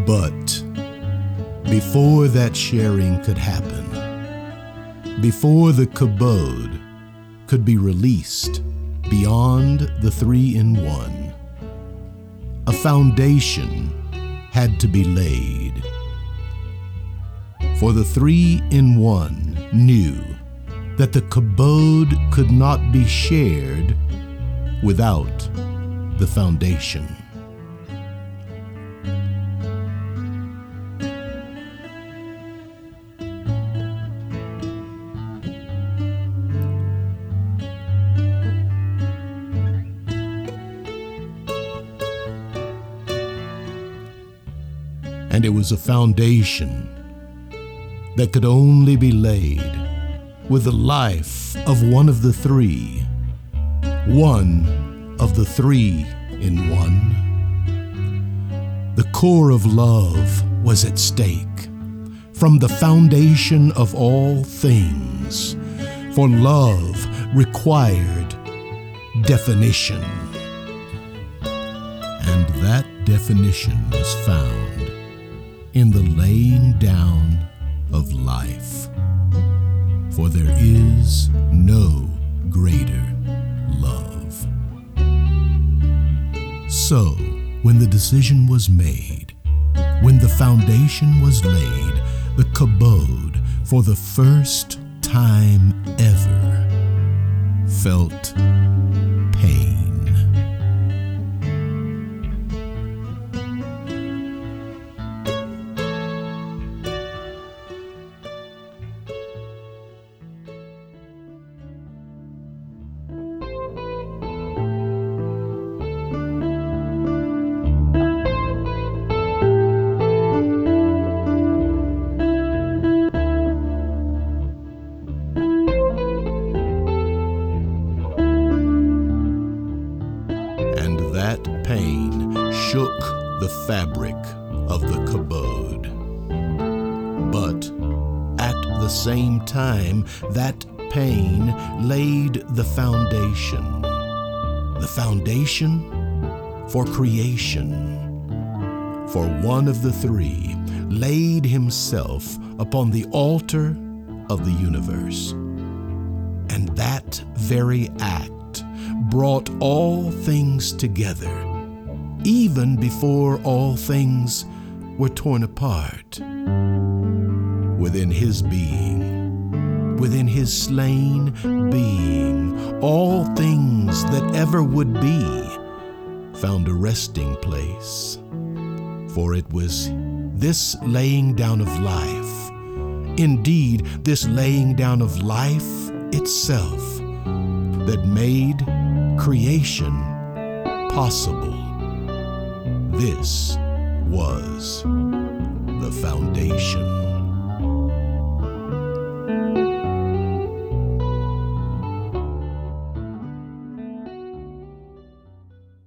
But before that sharing could happen, before the kabod could be released beyond the three-in-one, a foundation had to be laid. For the three-in-one knew that the kabod could not be shared without the foundation. And it was a foundation that could only be laid with the life of one of the three, one of the three-in-one. The core of love was at stake from the foundation of all things, for love required definition. And that definition was found in the laying down of life, for there is no greater love. So, when the decision was made, when the foundation was laid, the kabod, for the first time ever, felt pain. That pain shook the fabric of the kabod. But at the same time, that pain laid the foundation. The foundation for creation. For one of the three laid himself upon the altar of the universe. And that very act brought all things together, even before all things were torn apart. Within his being, within his slain being, all things that ever would be found a resting place. For it was this laying down of life, indeed this laying down of life itself, that made creation possible. This was the foundation.